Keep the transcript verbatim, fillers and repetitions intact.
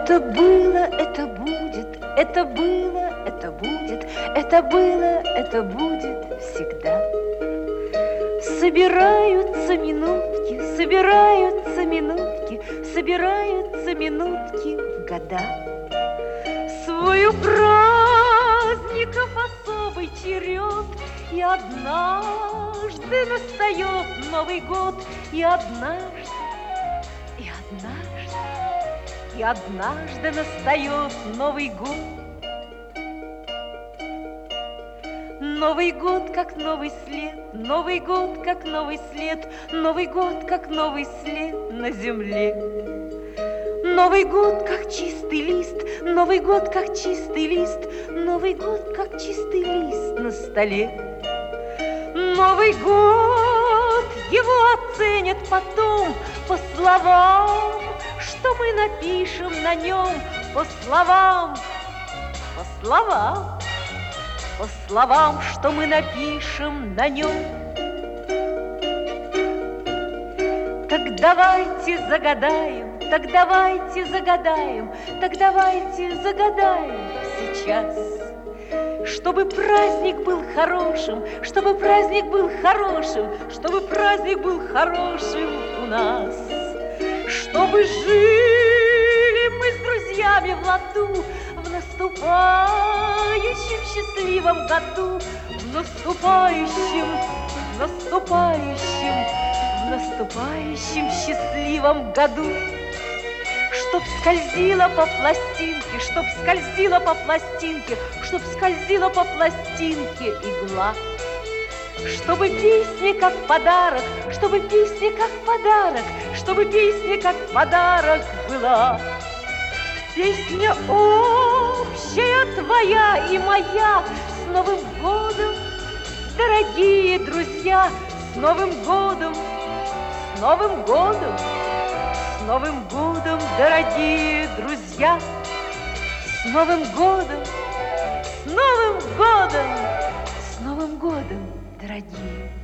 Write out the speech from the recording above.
Это было, это будет, это было, это будет, это было, это будет всегда. Собираются минутки, собираются минутки, собираются минутки в года. Свою праздников особый черед, и однажды настает Новый год, и однажды, и однажды, и однажды настает Новый год. Новый год, как новый след, Новый год, как новый след, Новый год, как новый след на земле. Новый год, как чистый лист, Новый год, как чистый лист, Новый год, как чистый лист на столе. Новый год, его оценят потом по словам, что мы напишем на нем, по словам, по словам, по словам, что мы напишем на нем. Так давайте загадаем, так давайте загадаем, так давайте загадаем сейчас, чтобы праздник был хорошим, чтобы праздник был хорошим, чтобы праздник был хорошим у нас, чтобы жили мы с друзьями в ладу в наступающем счастливом году, в наступающем, в наступающем, в наступающем счастливом году. Чтоб скользила по пластинке, чтоб скользила по пластинке, чтоб скользила по пластинке игла. Чтобы песни как подарок, чтобы песни как подарок, чтобы песни как подарок была. Песня общая твоя и моя, с Новым годом, дорогие друзья, с Новым годом, с Новым годом. С Новым годом, дорогие друзья! С Новым годом! С Новым годом! С Новым годом, дорогие!